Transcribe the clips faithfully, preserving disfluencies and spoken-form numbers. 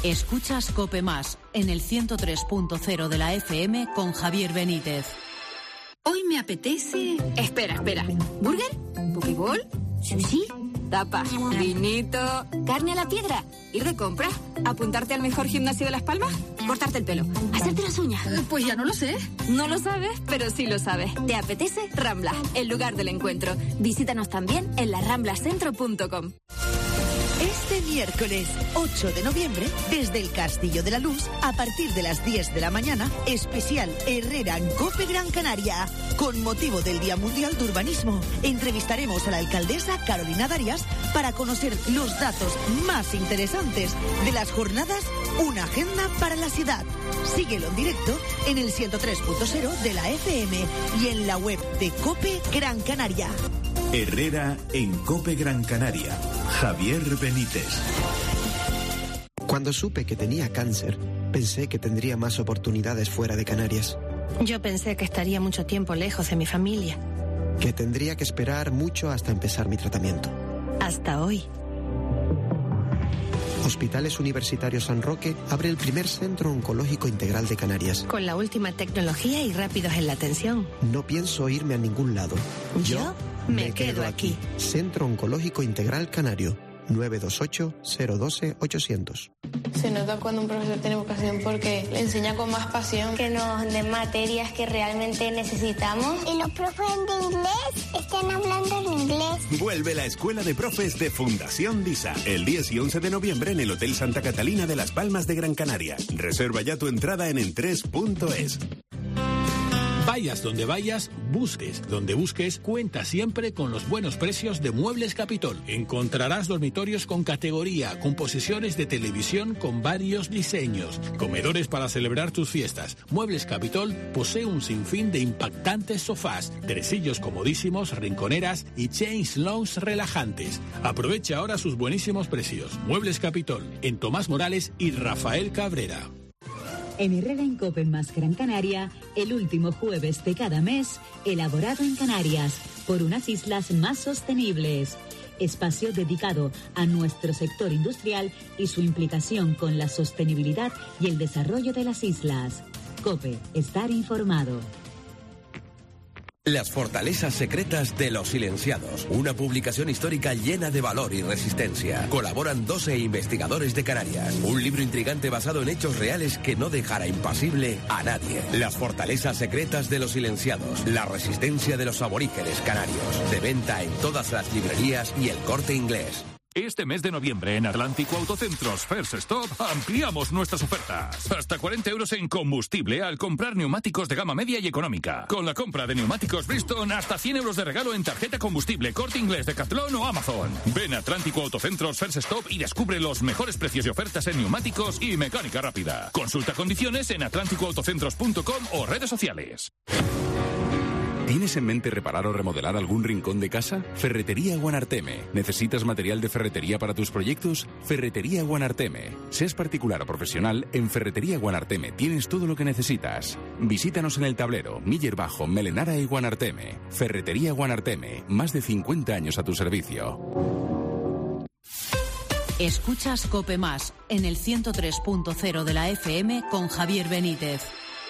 Escuchas COPE Más en el ciento tres punto cero de la F M con Javier Benítez. Hoy me apetece... Espera, espera. ¿Burger? ¿Pokéball? ¿Sushi? Tapas, vinito, carne a la piedra, ir de compras, apuntarte al mejor gimnasio de Las Palmas, cortarte el pelo, hacerte las uñas. Pues ya no lo sé. No lo sabes, pero sí lo sabes. ¿Te apetece? Ramblas, el lugar del encuentro. Visítanos también en la ramblas centro punto com. Este miércoles ocho de noviembre, desde el Castillo de la Luz, a partir de las diez de la mañana, especial Herrera en COPE Gran Canaria. Con motivo del Día Mundial de Urbanismo, entrevistaremos a la alcaldesa Carolina Darias para conocer los datos más interesantes de las jornadas Una Agenda para la Ciudad. Síguelo en directo en el ciento tres punto cero de la F M y en la web de COPE Gran Canaria. Herrera en COPE Gran Canaria. Javier Benítez. Cuando supe que tenía cáncer, pensé que tendría más oportunidades fuera de Canarias. Yo pensé que estaría mucho tiempo lejos de mi familia. Que tendría que esperar mucho hasta empezar mi tratamiento. Hasta hoy. Hospitales Universitarios San Roque abre el primer centro oncológico integral de Canarias. Con la última tecnología y rápidos en la atención. No pienso irme a ningún lado. Yo, Yo me, me quedo, quedo aquí. aquí. Centro Oncológico Integral Canario. nueve dos ocho, cero uno dos, ochocientos. Se nota cuando un profesor tiene vocación porque le enseña con más pasión. Que nos den materias que realmente necesitamos. Y los profes de inglés están hablando en inglés. Vuelve la Escuela de Profes de Fundación DISA. El diez y once de noviembre en el Hotel Santa Catalina de Las Palmas de Gran Canaria. Reserva ya tu entrada en entres punto es. Vayas donde vayas, busques donde busques, cuenta siempre con los buenos precios de Muebles Capitol. Encontrarás dormitorios con categoría, con posiciones de televisión con varios diseños, comedores para celebrar tus fiestas. Muebles Capitol posee un sinfín de impactantes sofás, tresillos comodísimos, rinconeras y chains lounge relajantes. Aprovecha ahora sus buenísimos precios. Muebles Capitol, en Tomás Morales y Rafael Cabrera. En Herrera en COPE más Gran Canaria, el último jueves de cada mes, elaborado en Canarias, por unas islas más sostenibles. Espacio dedicado a nuestro sector industrial y su implicación con la sostenibilidad y el desarrollo de las islas. COPE, estar informado. Las fortalezas secretas de los silenciados. Una publicación histórica llena de valor y resistencia. Colaboran doce investigadores de Canarias. Un libro intrigante basado en hechos reales que no dejará impasible a nadie. Las fortalezas secretas de los silenciados. La resistencia de los aborígenes canarios. De venta en todas las librerías y El Corte Inglés. Este mes de noviembre en Atlántico Autocentros First Stop ampliamos nuestras ofertas. Hasta cuarenta euros en combustible al comprar neumáticos de gama media y económica. Con la compra de neumáticos Bridgestone, hasta cien euros de regalo en tarjeta combustible, Corte Inglés, Decathlon o Amazon. Ven a Atlántico Autocentros First Stop y descubre los mejores precios y ofertas en neumáticos y mecánica rápida. Consulta condiciones en atlántico autocentros punto com o redes sociales. ¿Tienes en mente reparar o remodelar algún rincón de casa? Ferretería Guanarteme. ¿Necesitas material de ferretería para tus proyectos? Ferretería Guanarteme. Seas particular o profesional, en Ferretería Guanarteme tienes todo lo que necesitas. Visítanos en El Tablero, Miller Bajo, Melenara y Guanarteme. Ferretería Guanarteme. Más de cincuenta años a tu servicio. Escuchas COPE Más en el ciento tres punto cero de la F M con Javier Benítez.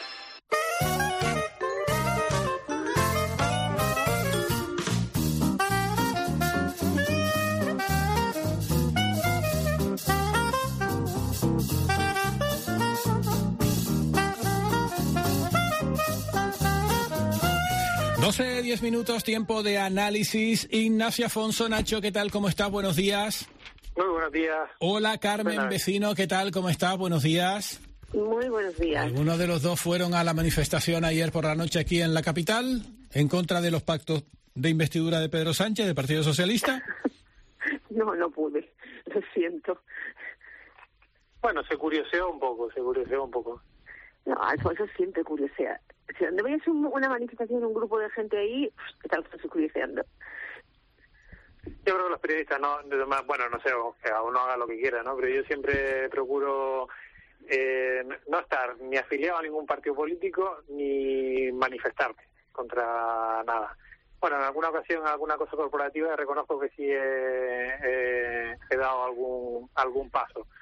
doce, diez minutos, tiempo de análisis. Ignacio Afonso, Nacho, ¿qué tal? ¿Cómo estás? Buenos días. Muy buenos días. Hola, Carmen, Buenas. Vecino, ¿qué tal? ¿Cómo estás? Buenos días. Muy buenos días. Algunos de los dos fueron a la manifestación ayer por la noche aquí en la capital, en contra de los pactos de investidura de Pedro Sánchez, del Partido Socialista. No, no pude, lo siento. Bueno, se curioseó un poco, se curioseó un poco. No, Alfonso siempre curiosea. Si donde vayas un, una manifestación, un grupo de gente ahí, está Alfonso curioseando. Yo creo que los periodistas, no, bueno, no sé, cada uno haga lo que quiera, ¿no? Pero yo siempre procuro eh, no estar ni afiliado a ningún partido político ni manifestarme contra nada. Bueno, en alguna ocasión, alguna cosa corporativa, reconozco que sí he, he, he dado algún algún paso. Pero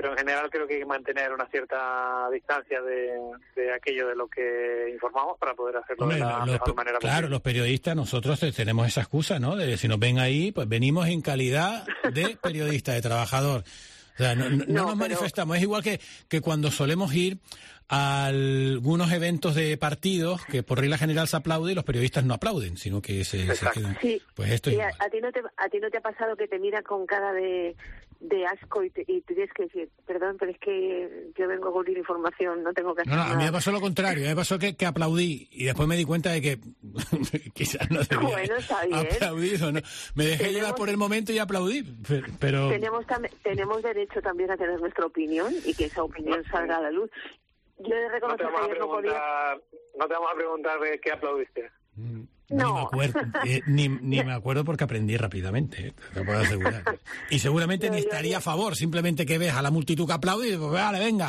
pero en general creo que hay que mantener una cierta distancia de, de aquello de lo que informamos para poder hacerlo Hombre, de la los, mejor manera claro, posible. Los periodistas, nosotros tenemos esa excusa, ¿no? De si nos ven ahí, pues venimos en calidad de periodista, de trabajador. O sea, no, no, no, no nos pero... manifestamos. Es igual que, que cuando solemos ir a algunos eventos de partidos que por regla general se aplaude y los periodistas no aplauden, sino que se, se quedan. Sí. Pues esto sí, es a, a ti no te a ti no te ha pasado que te mira con cara de de asco y, te, y tienes que decir, perdón, pero es que yo vengo a cubrir información, no tengo que hacer No, no, nada. A mí me pasó lo contrario, a mí me pasó que, que aplaudí y después me di cuenta de que quizás no debía bueno, está bien. aplaudir o no. Me dejé tenemos, llevar por el momento y aplaudí, pero... Tenemos, tam- tenemos derecho también a tener nuestra opinión y que esa opinión no, salga a la luz. Yo he de reconocer no que ayer no podía... No te vamos a preguntar de qué aplaudiste. Mm. No. Ni me acuerdo, eh, ni, ni me acuerdo porque aprendí rápidamente, eh, te lo puedo asegurar. Y seguramente no, ni estaría yo... a favor, simplemente que ves a la multitud que aplaude y dices, pues vale, venga,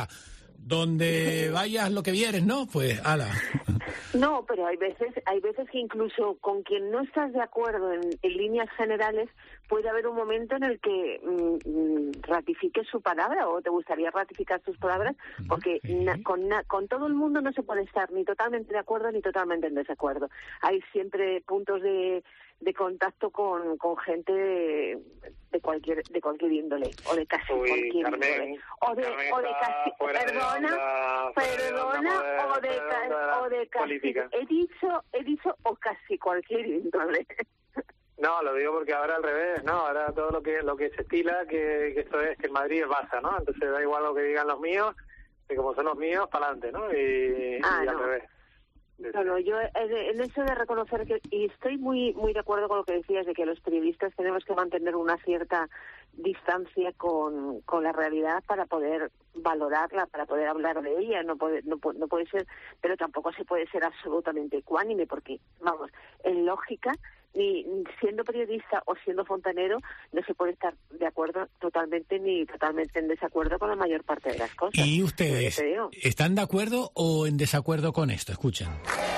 donde vayas lo que vieres, ¿no? Pues, ala. No, pero hay veces, hay veces que incluso con quien no estás de acuerdo en, en líneas generales puede haber un momento en el que mm, ratifiques su palabra o te gustaría ratificar sus palabras, porque sí. na, con, na, con todo el mundo no se puede estar ni totalmente de acuerdo ni totalmente en desacuerdo. Hay siempre puntos de, de contacto con, con gente de, de cualquier de cualquier índole o de casi Uy, cualquier Carmen, índole o de Carmen o de casi perdona onda, perdona de o de, ca, o de casi política. he dicho he dicho o casi cualquier índole. No, lo digo porque ahora al revés, ¿no? Ahora todo lo que lo que se estila, que, que esto es que el Madrid es Barça, ¿no? Entonces da igual lo que digan los míos, que como son los míos, para adelante, ¿no? Y, ah, y no. al revés. No, no, yo en eso de reconocer que, y estoy muy muy de acuerdo con lo que decías, de que los periodistas tenemos que mantener una cierta distancia con, con la realidad para poder valorarla, para poder hablar de ella, no puede, no, no puede ser, pero tampoco se puede ser absolutamente ecuánime, porque, vamos, en lógica, ni siendo periodista o siendo fontanero, no se puede estar de acuerdo totalmente ni totalmente en desacuerdo con la mayor parte de las cosas. ¿Y ustedes están de acuerdo o en desacuerdo con esto? Escuchen.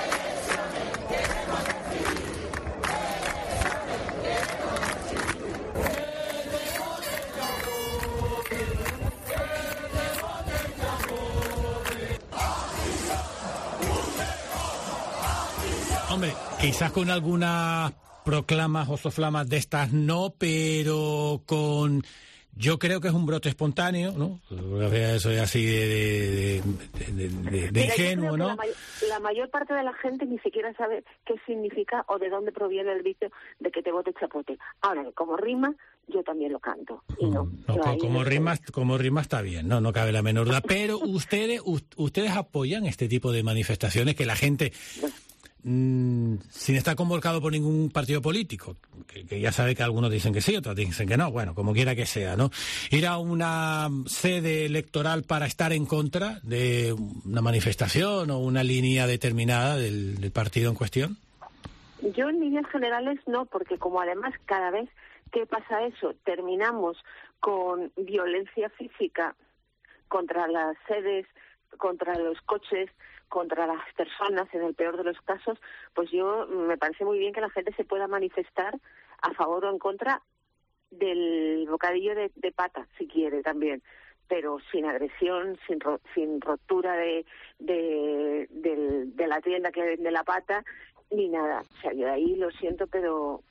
Hombre, quizás con algunas proclamas o soflamas de estas no, pero con... Yo creo que es un brote espontáneo, ¿no? Eso es así de, de, de, de, de ingenuo, ¿no? La, may- la mayor parte de la gente ni siquiera sabe qué significa o de dónde proviene el dicho de que te bote chapote. Ahora, como rima, yo también lo canto. Y no, no como, como rima, como rima está bien, no, no cabe la menor duda. Pero ustedes, ustedes apoyan este tipo de manifestaciones que la gente... Mm, sin estar convocado por ningún partido político, que, que ya sabe que algunos dicen que sí, otros dicen que no, bueno, como quiera que sea, ¿no? Ir a una sede electoral para estar en contra de una manifestación o una línea determinada del, del partido en cuestión. Yo en líneas generales no, porque como además cada vez que pasa eso terminamos con violencia física contra las sedes, contra los coches, contra las personas, en el peor de los casos, pues yo me parece muy bien que la gente se pueda manifestar a favor o en contra del bocadillo de, de pata, si quiere también, pero sin agresión, sin ro, sin rotura de, de, de, de la tienda que vende la pata, ni nada. O sea, yo de ahí lo siento, pero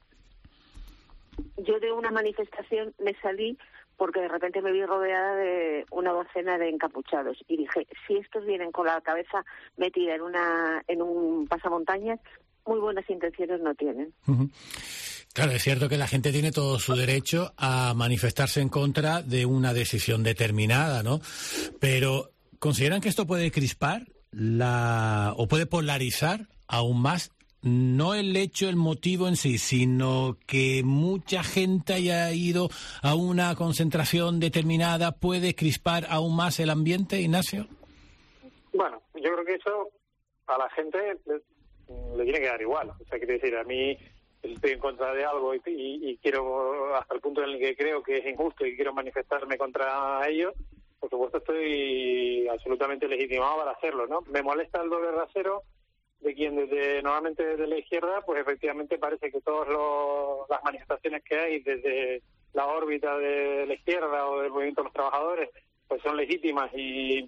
yo de una manifestación me salí porque de repente me vi rodeada de una docena de encapuchados y dije, si estos vienen con la cabeza metida en una en un pasamontañas, muy buenas intenciones no tienen. Uh-huh. Claro, es cierto que la gente tiene todo su derecho a manifestarse en contra de una decisión determinada, ¿no? Pero ¿consideran que esto puede crispar la o puede polarizar aún más? No el hecho, el motivo en sí, sino que mucha gente haya ido a una concentración determinada, ¿puede crispar aún más el ambiente, Ignacio? Bueno, yo creo que eso a la gente le, le tiene que dar igual. O sea, quiero decir, a mí estoy en contra de algo y, y, y quiero, hasta el punto en el que creo que es injusto y quiero manifestarme contra ello, por supuesto estoy absolutamente legitimado para hacerlo, ¿no? Me molesta el doble rasero de quien desde normalmente desde la izquierda, pues efectivamente parece que todas las manifestaciones que hay desde la órbita de la izquierda o del movimiento de los trabajadores, pues son son legítimas y,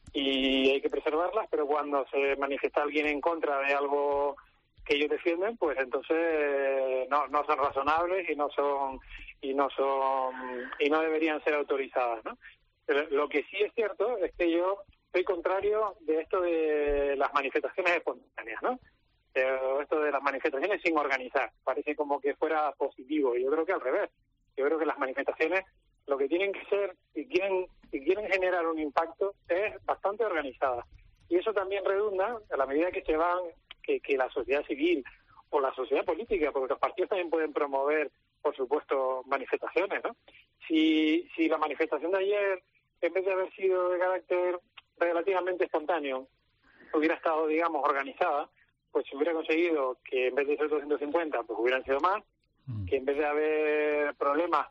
y hay que preservarlas, pero cuando se manifiesta alguien en contra de algo que ellos defienden, pues entonces no, no son razonables y no son y no son y no deberían ser autorizadas, ¿no? Pero lo que sí es cierto es que yo soy contrario de esto de las manifestaciones espontáneas, ¿no? Eh, esto de las manifestaciones sin organizar, parece como que fuera positivo. Yo creo que al revés. Yo creo que las manifestaciones lo que tienen que ser, si quieren, si quieren generar un impacto, es bastante organizada. Y eso también redunda, a la medida que se van, que, que la sociedad civil o la sociedad política, porque los partidos también pueden promover, por supuesto, manifestaciones, ¿no? Si, si la manifestación de ayer, en vez de haber sido de carácter relativamente espontáneo, hubiera estado, digamos, organizada, pues se hubiera conseguido que en vez de ser doscientos cincuenta, pues hubieran sido más, mm. que en vez de haber problemas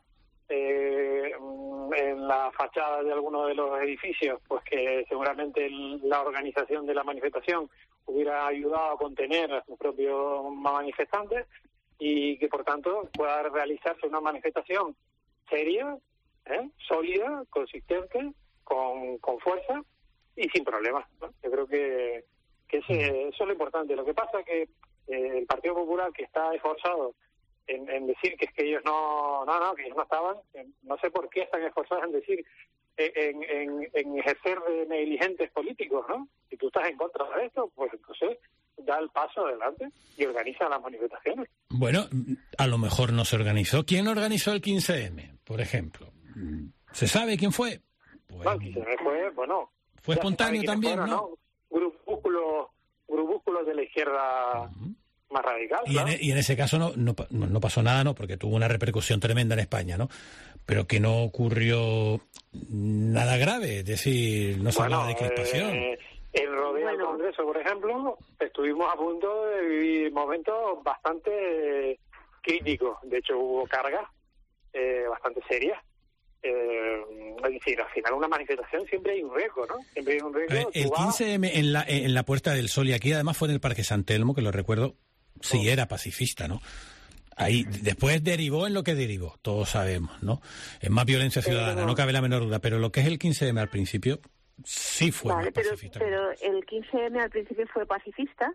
eh, en la fachada de algunos de los edificios, pues que seguramente el, la organización de la manifestación hubiera ayudado a contener a sus propios manifestantes y que, por tanto, pueda realizarse una manifestación seria, ¿eh? sólida, consistente, con, con fuerza y sin problemas, ¿no? Yo creo que, que ese, eso es lo importante. Lo que pasa es que eh, el Partido Popular, que está esforzado en, en decir que es que ellos no, no, no, que ellos no estaban, en, no sé por qué están esforzados en decir, en, en, en ejercer de negligentes políticos, ¿no? Si tú estás en contra de esto, pues entonces da el paso adelante y organiza las manifestaciones. Bueno, a lo mejor no se organizó. ¿Quién organizó el quince eme, por ejemplo? ¿Se sabe quién fue? Pues, no, el quince eme fue, bueno... Fue espontáneo también, fueron, ¿no? ¿no? Grupúsculos, grupúsculos de la izquierda uh-huh. más radical, y, ¿no? en, y en ese caso no, no, no pasó nada, ¿no? Porque tuvo una repercusión tremenda en España, ¿no? Pero que no ocurrió nada grave, es decir, no se bueno, hablaba de crispación. Eh, el rodeo del Congreso, por ejemplo, estuvimos a punto de vivir momentos bastante críticos. De hecho, hubo cargas eh, bastante serias. Eh, es decir, al final una manifestación siempre hay un riesgo, ¿no? Siempre hay un riesgo. Eh, el quince eme en la, en la Puerta del Sol, y aquí además fue en el Parque San Telmo, que lo recuerdo, sí oh. era pacifista, ¿no? Ahí después derivó en lo que derivó, todos sabemos, ¿no? Es más violencia ciudadana, pero, no cabe la menor duda, pero lo que es el quince eme al principio sí fue vale, más pacifista. Pero, pero el quince eme al principio fue pacifista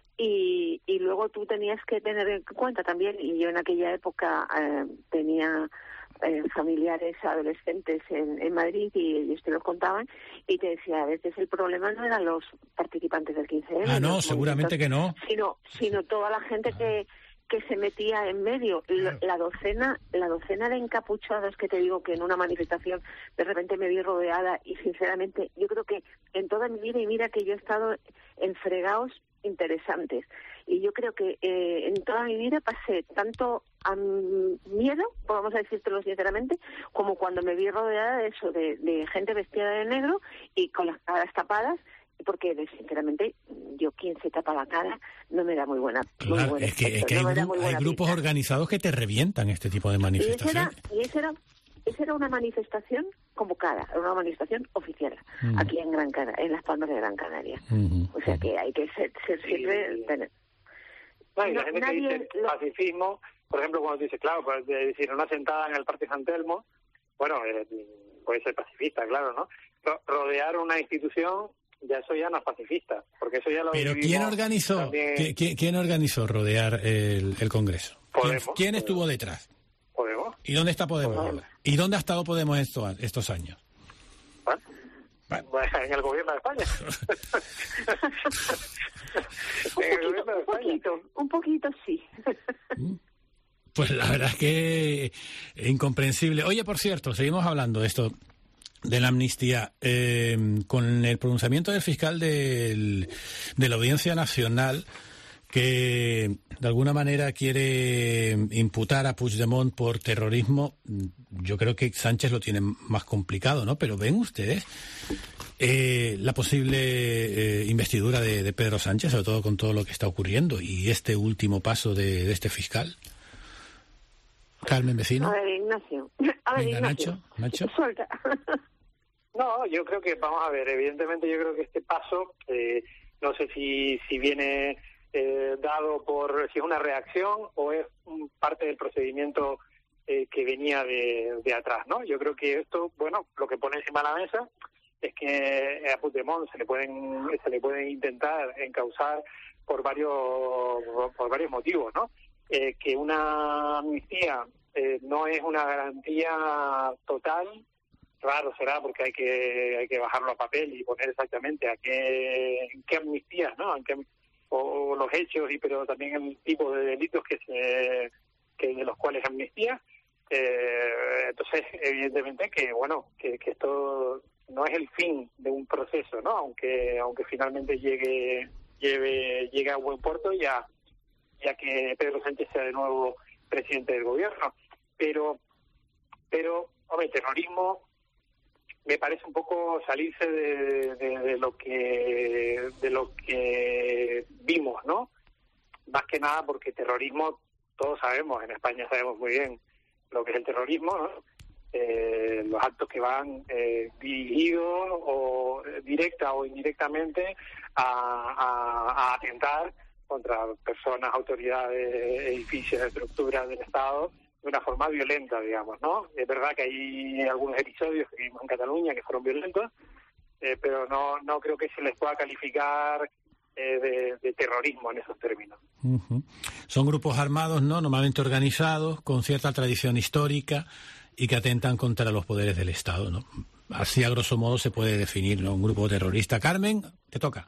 y, y luego tú tenías que tener en cuenta también, y yo en aquella época eh, tenía... Eh, familiares adolescentes en, en Madrid y ellos te lo contaban y te decía, a veces el problema no eran los participantes del quince eme. Ah, no, seguramente que no. Sino, sino toda la gente que, que se metía en medio. La, la docena la docena de encapuchados que te digo que en una manifestación de repente me vi rodeada y sinceramente yo creo que en toda mi vida, y mira que yo he estado en fregados interesantes, y yo creo que eh, en toda mi vida pasé tanto a miedo, vamos a decírtelo sinceramente, como cuando me vi rodeada de eso, de, de gente vestida de negro y con las caras tapadas, porque sinceramente yo quien se tapa la cara no me da muy buena. Claro, muy buena es que, es que no hay, gru- hay grupos pinta. organizados que te revientan este tipo de manifestaciones. Y esa era, y esa era, esa era una manifestación convocada, era una manifestación oficial, uh-huh. aquí en Gran Canaria, en Las Palmas de Gran Canaria. Uh-huh. O sea que hay que ser, ser siempre... Sí. Tener, no, y la gente que dice lo... pacifismo, por ejemplo, cuando dice, claro, pues decir una sentada en el Parque San Telmo, bueno, eh, puede ser pacifista, claro, ¿no? Rodear una institución, ya eso ya no es pacifista, porque eso ya lo Pero ¿quién organizó, también... ¿quién, ¿quién organizó rodear el, el Congreso? Podemos. ¿Quién, ¿quién estuvo detrás? Podemos. ¿Y dónde está Podemos? Podemos. ¿Y dónde ha estado Podemos estos, estos años? ¿Bueno? Bueno, en el gobierno de España. un, poquito, un poquito, un poquito sí. Pues la verdad es que es incomprensible. Oye, por cierto, seguimos hablando de esto, de la amnistía. Eh, con el pronunciamiento del fiscal del, de la Audiencia Nacional, que de alguna manera quiere imputar a Puigdemont por terrorismo, yo creo que Sánchez lo tiene más complicado, ¿no? Pero ¿ven ustedes eh, la posible eh, investidura de, de Pedro Sánchez, sobre todo con todo lo que está ocurriendo, y este último paso de, de este fiscal? Carmen Vecino. A ver, Ignacio. A ver, Venga, Ignacio. Nacho. Nacho. Suelta. No, yo creo que, vamos a ver, evidentemente yo creo que este paso, eh, no sé si, si viene... Eh, dado por si es una reacción o es parte del procedimiento eh, que venía de, de atrás, ¿no? Yo creo que esto, bueno, lo que pone encima de la mesa es que a Puigdemont se le pueden se le pueden intentar encausar por varios por varios motivos, ¿no? Eh, que una amnistía eh, no es una garantía total. Raro será, porque hay que hay que bajarlo a papel y poner exactamente a qué en qué amnistías, ¿no? En qué, o los hechos, y pero también el tipo de delitos que se que de los cuales amnistía. Eh, entonces, evidentemente que bueno que, que esto no es el fin de un proceso, ¿no? Aunque aunque finalmente llegue lleve llegue a buen puerto, ya ya que Pedro Sánchez sea de nuevo presidente del gobierno. Pero pero hombre, terrorismo me parece un poco salirse de, de, de lo que de lo que vimos, ¿no? Más que nada porque terrorismo, todos sabemos, en España sabemos muy bien lo que es el terrorismo, ¿no? Eh, los actos que van eh, dirigidos o directa o indirectamente a, a, a atentar contra personas, autoridades, edificios, estructuras del Estado, de una forma violenta, digamos, ¿no? Es verdad que hay algunos episodios que vimos en Cataluña que fueron violentos, eh, pero no no creo que se les pueda calificar eh, de, de terrorismo en esos términos. Uh-huh. Son grupos armados, ¿no? Normalmente organizados, con cierta tradición histórica y que atentan contra los poderes del Estado, ¿no? Así, a grosso modo, se puede definir, ¿no? Un grupo terrorista. Carmen, te toca.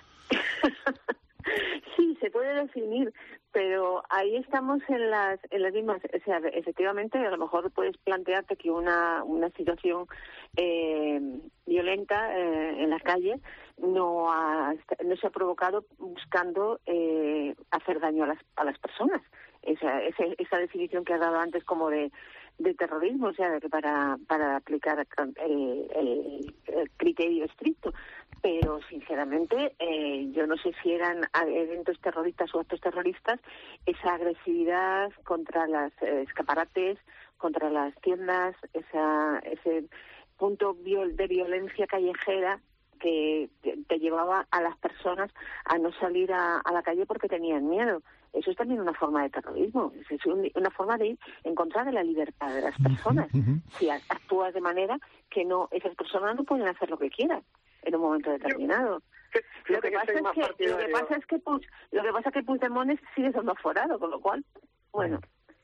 Sí, se puede definir, pero ahí estamos en las en las mismas. O sea, efectivamente, a lo mejor puedes plantearte que una una situación eh, violenta eh, en las calles no ha no se ha provocado buscando eh, hacer daño a las a las personas. Esa, esa esa definición que has dado antes como de de terrorismo, o sea, que para para aplicar el, el, el criterio estricto. Pero sinceramente eh, yo no sé si eran eventos terroristas o actos terroristas, esa agresividad contra las eh, escaparates, contra las tiendas, esa ese punto viol, de violencia callejera que te llevaba a las personas a no salir a, a la calle porque tenían miedo. Eso es también una forma de terrorismo, es un, una forma de ir en contra de la libertad de las personas. Uh-huh. Si actúas de manera que no esas personas no pueden hacer lo que quieran en un momento determinado. Yo, lo, que que pasa es que, lo que pasa es que Puig, lo que pasa es que Puigdemont sigue siendo aforado, con lo cual, bueno.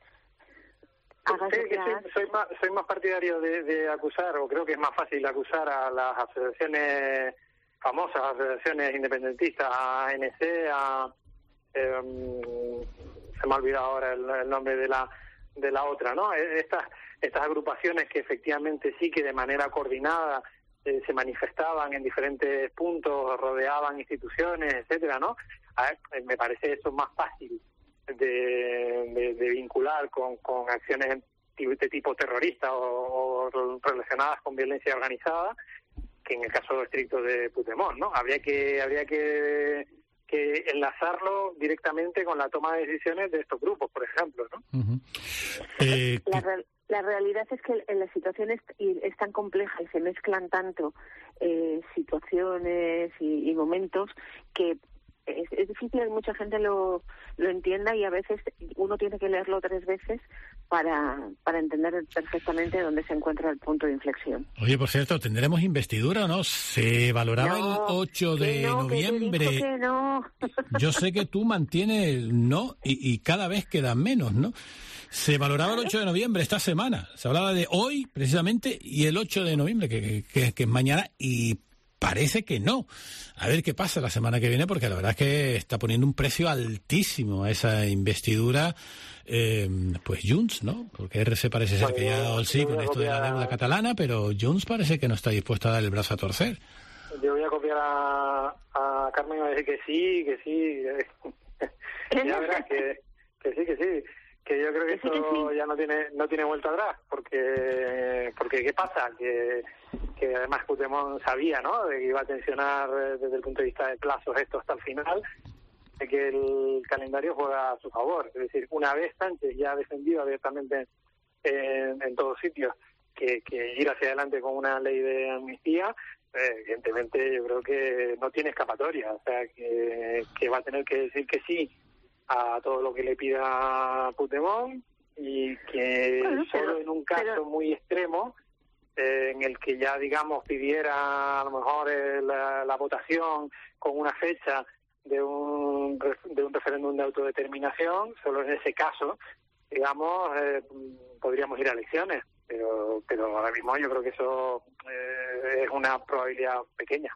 Sí, que sí, soy más soy más partidario de, de acusar, o creo que es más fácil acusar a las asociaciones famosas, asociaciones independentistas, a A N C, a eh, se me ha olvidado ahora el, el nombre de la de la otra, ¿no? Estas estas agrupaciones que efectivamente sí que de manera coordinada eh, se manifestaban en diferentes puntos, rodeaban instituciones, etcétera, ¿no? A ver, me parece eso más fácil de, de, de vincular con, con acciones de tipo terrorista o, o relacionadas con violencia organizada, que en el caso estricto de Puigdemont, ¿no? Habría que habría que, que enlazarlo directamente con la toma de decisiones de estos grupos, por ejemplo, ¿no? Uh-huh. eh, la, real, la realidad es que en la situación es, es tan compleja y se mezclan tanto eh, situaciones y, y momentos que Es, es difícil que mucha gente lo, lo entienda, y a veces uno tiene que leerlo tres veces para, para entender perfectamente dónde se encuentra el punto de inflexión. Oye, por cierto, ¿tendremos investidura o no? Se valoraba no, el ocho de no, noviembre. Que que no. Yo sé que tú mantienes el no y, y cada vez queda menos, ¿no? Se valoraba el ocho de noviembre esta semana. Se hablaba de hoy, precisamente, y el ocho de noviembre, que, que, que es mañana, y parece que no. A ver qué pasa la semana que viene, porque la verdad es que está poniendo un precio altísimo a esa investidura, eh, pues Junts, ¿no? Porque R C parece ser que ya ha dado el sí con esto de la deuda catalana, pero Junts parece que no está dispuesto a dar el brazo a torcer. Yo voy a copiar a, a Carmen y voy a decir que sí, que sí. Ya verás que, que sí, que sí. Que yo creo que esto ya no tiene no tiene vuelta atrás, porque porque ¿qué pasa? Que que además Puigdemont sabía, ¿no?, de que iba a tensionar desde el punto de vista de plazos esto hasta el final, de que el calendario juega a su favor. Es decir, una vez Sánchez ya ha defendido abiertamente en, en todos sitios que, que ir hacia adelante con una ley de amnistía, eh, evidentemente yo creo que no tiene escapatoria, o sea, que, que va a tener que decir que sí a todo lo que le pida Puigdemont, y que bueno, solo pero, en un caso pero... muy extremo eh, en el que ya, digamos, pidiera a lo mejor eh, la, la votación con una fecha de un de un referéndum de autodeterminación, solo en ese caso, digamos, eh, podríamos ir a elecciones, pero pero ahora mismo yo creo que eso eh, es una probabilidad pequeña.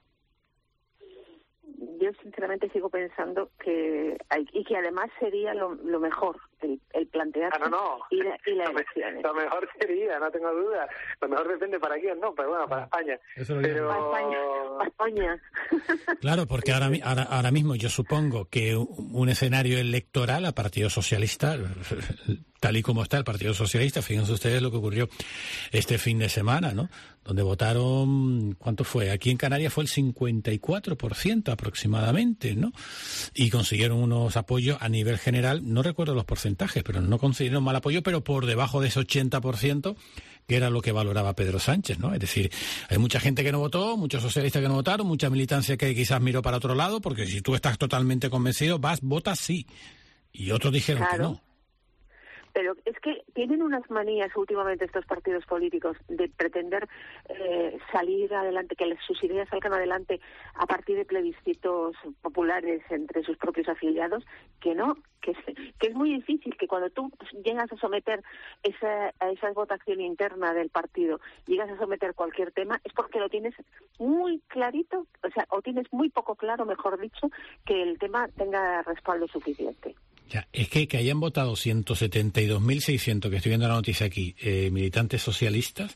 Yo sinceramente sigo pensando que hay, y que además sería lo, lo mejor el, el plantear ah, no, no. y la, y la lo, elecciones. Lo mejor sería, no tengo duda. Lo mejor depende para quién, no, pero bueno, para España. Eso lo pero... Para España. Para España. Claro, porque ahora, ahora, ahora mismo yo supongo que un escenario electoral a Partido Socialista, tal y como está el Partido Socialista, fíjense ustedes lo que ocurrió este fin de semana, ¿no? Donde votaron, ¿cuánto fue? Aquí en Canarias fue el cincuenta y cuatro por ciento aproximadamente, ¿no? Y consiguieron unos apoyos a nivel general, no recuerdo los porcentajes, pero no consiguieron mal apoyo, pero por debajo de ese ochenta por ciento, que era lo que valoraba Pedro Sánchez, ¿no? Es decir, hay mucha gente que no votó, muchos socialistas que no votaron, mucha militancia que quizás miró para otro lado, porque si tú estás totalmente convencido, vas, votas sí. Y otros dijeron claro. que no. Pero es que tienen unas manías últimamente estos partidos políticos de pretender eh, salir adelante, que sus ideas salgan adelante a partir de plebiscitos populares entre sus propios afiliados, que no, que es, que es muy difícil, que cuando tú llegas a someter esa, a esa votación interna del partido, llegas a someter cualquier tema, es porque lo tienes muy clarito, o sea, o tienes muy poco claro, mejor dicho, que el tema tenga respaldo suficiente. Ya, es que, que hayan votado ciento setenta y dos mil seiscientos, que estoy viendo la noticia aquí, eh, militantes socialistas,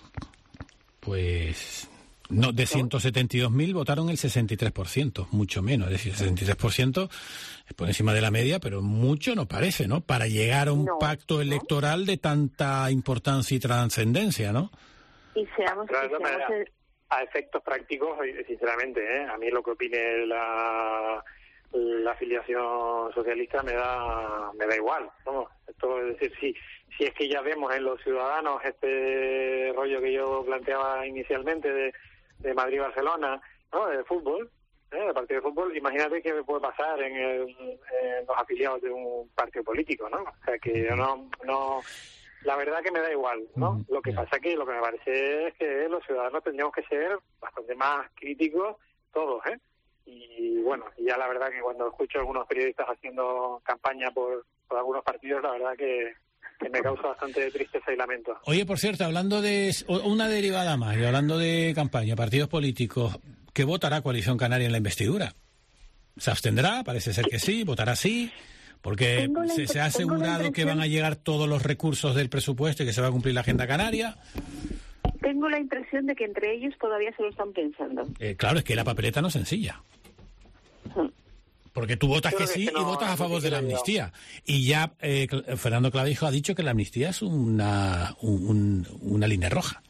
pues no, de ciento setenta y dos mil votaron el sesenta y tres por ciento, mucho menos, es decir, el sesenta y tres por ciento es por encima de la media, pero mucho no parece, ¿no? Para llegar a un no, pacto electoral de tanta importancia y trascendencia, ¿no? Y seamos... Claro, y seamos a, el... a efectos prácticos, sinceramente, ¿eh? A mí lo que opine la... la afiliación socialista me da me da igual, ¿no? Esto es decir, si si es que ya vemos en los ciudadanos este rollo que yo planteaba inicialmente de, de Madrid-Barcelona, ¿no? De fútbol, ¿eh? De partido de fútbol, imagínate qué puede pasar en, el, en los afiliados de un partido político, ¿no? O sea que yo no no la verdad que me da igual, ¿no? Mm, lo que yeah. pasa que lo que me parece es que los ciudadanos tendríamos que ser bastante más críticos todos, ¿eh? Y bueno, ya la verdad que cuando escucho a algunos periodistas haciendo campaña por, por algunos partidos, la verdad que, que me causa bastante tristeza y lamento. Oye, por cierto, hablando de una derivada más, y hablando de campaña, partidos políticos, ¿qué votará Coalición Canaria en la investidura? ¿Se abstendrá? Parece ser que sí, votará sí, porque se, se ha asegurado que van a llegar todos los recursos del presupuesto y que se va a cumplir la agenda canaria. Tengo la impresión de que entre ellos todavía se lo están pensando. Eh, claro, es que la papeleta no es sencilla. Porque tú votas que sí que no, y votas a favor de la amnistía. Y ya eh, Fernando Clavijo ha dicho que la amnistía es una, un, una línea roja.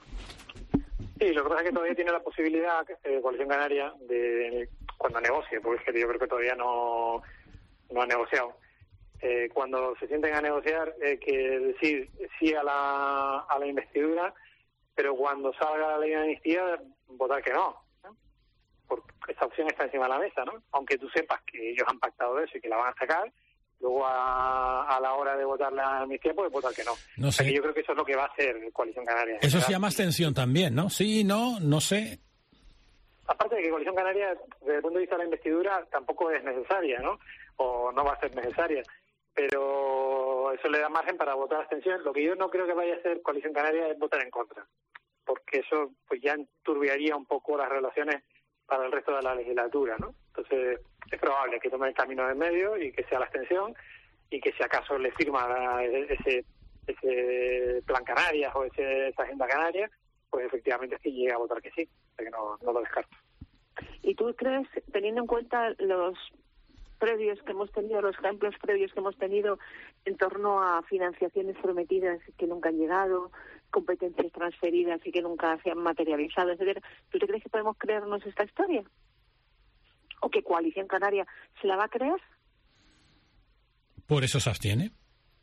Sí, lo que pasa es que todavía tiene la posibilidad, eh, Coalición Canaria, de cuando negocie, porque es que yo creo que todavía no, no ha negociado. Eh, cuando se sienten a negociar, eh, que decir sí a la, a la investidura, pero cuando salga la ley de amnistía, votar que no, ¿no? Porque esa opción está encima de la mesa, ¿no? Aunque tú sepas que ellos han pactado eso y que la van a sacar, luego a, a la hora de votar la amnistía puedes votar que no. No sé. O sea que yo creo que eso es lo que va a hacer Coalición Canaria. Eso se llama abstención también, ¿no? Sí, no, no sé. Aparte de que Coalición Canaria, desde el punto de vista de la investidura, tampoco es necesaria, ¿no? O no va a ser necesaria. Pero eso le da margen para votar abstención. Lo que yo no creo que vaya a hacer Coalición Canaria es votar en contra, porque eso pues ya enturbiaría un poco las relaciones para el resto de la legislatura, ¿no? Entonces es probable que tome el camino del medio y que sea la abstención, y que si acaso le firma la, ese ese plan Canarias o ese, esa agenda canaria, pues efectivamente es que llegue a votar que sí, o sea que no, no lo descarto. ¿Y tú crees, teniendo en cuenta los previos que hemos tenido, los ejemplos previos que hemos tenido en torno a financiaciones prometidas que nunca han llegado, competencias transferidas y que nunca se han materializado, etcétera, ¿tú te crees que podemos creernos esta historia? ¿O que Coalición Canaria se la va a creer? ¿Por eso se abstiene?